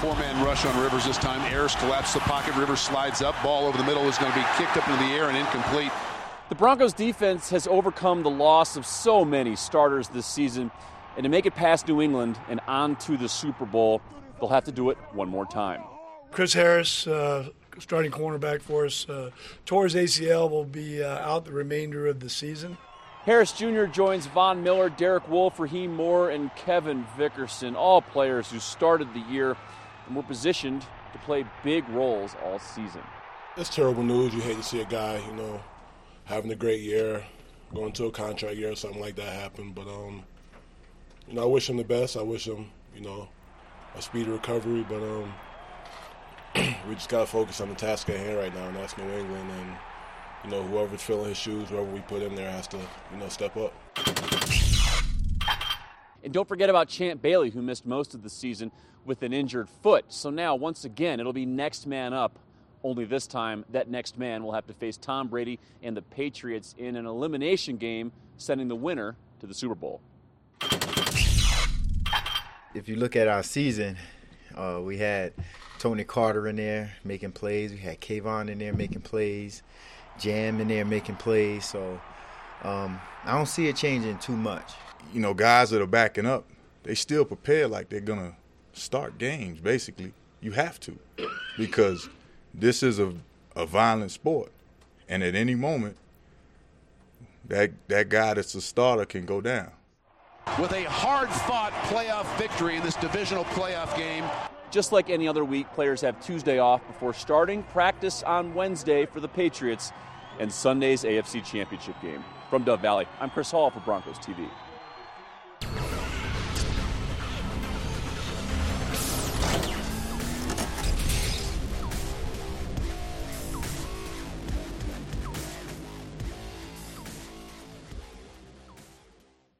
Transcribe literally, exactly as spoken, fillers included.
four-man rush on Rivers this time. Ayers collapsed the pocket. Rivers slides up. Ball over the middle is going to be kicked up into the air and incomplete. The Broncos defense has overcome the loss of so many starters this season, and to make it past New England and on to the Super Bowl, they'll have to do it one more time. Chris Harris, uh, starting cornerback for us, uh, tore his A C L, will be uh, out the remainder of the season. Harris Junior joins Von Miller, Derek Wolfe, Raheem Moore, and Kevin Vickerson, all players who started the year and were positioned to play big roles all season. It's terrible news. You hate to see a guy, you know, having a great year, going to a contract year or something like that happen. But, um, you know, I wish him the best. I wish him, you know, a speedy recovery. But um, we just got to focus on the task at hand right now, and that's New England. And, you know, whoever's filling his shoes, whoever we put in there has to, you know, step up. And don't forget about Champ Bailey, who missed most of the season with an injured foot. So now, once again, it'll be next man up. Only this time, that next man will have to face Tom Brady and the Patriots in an elimination game, sending the winner to the Super Bowl. If you look at our season, uh, we had Tony Carter in there making plays. We had Kayvon in there making plays. Jam in there making plays, so um, I don't see it changing too much. You know, guys that are backing up, they still prepare like they're going to start games, basically. You have to, because this is a, a violent sport, and at any moment, that, that guy that's a starter can go down. With a hard-fought playoff victory in this divisional playoff game. Just like any other week, players have Tuesday off before starting practice on Wednesday for the Patriots and Sunday's A F C Championship game. From Dove Valley, I'm Chris Hall for Broncos T V.